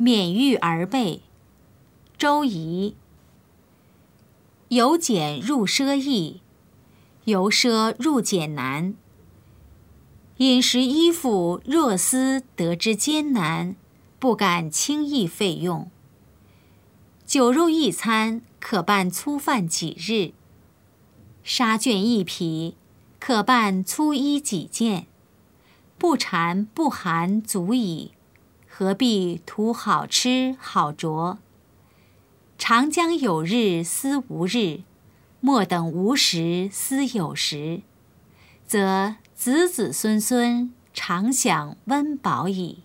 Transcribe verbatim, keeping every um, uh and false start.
免欲而备。周仪。由俭入奢易，由奢入俭难。饮食衣服若思得之艰难，不敢轻易费用。酒肉一餐，可办粗饭几日；纱绢一匹，可办粗衣几件。不馋不寒足矣，何必图好吃好着？长将有日思无日，莫等无时思有时，则子子孙孙常享温饱矣。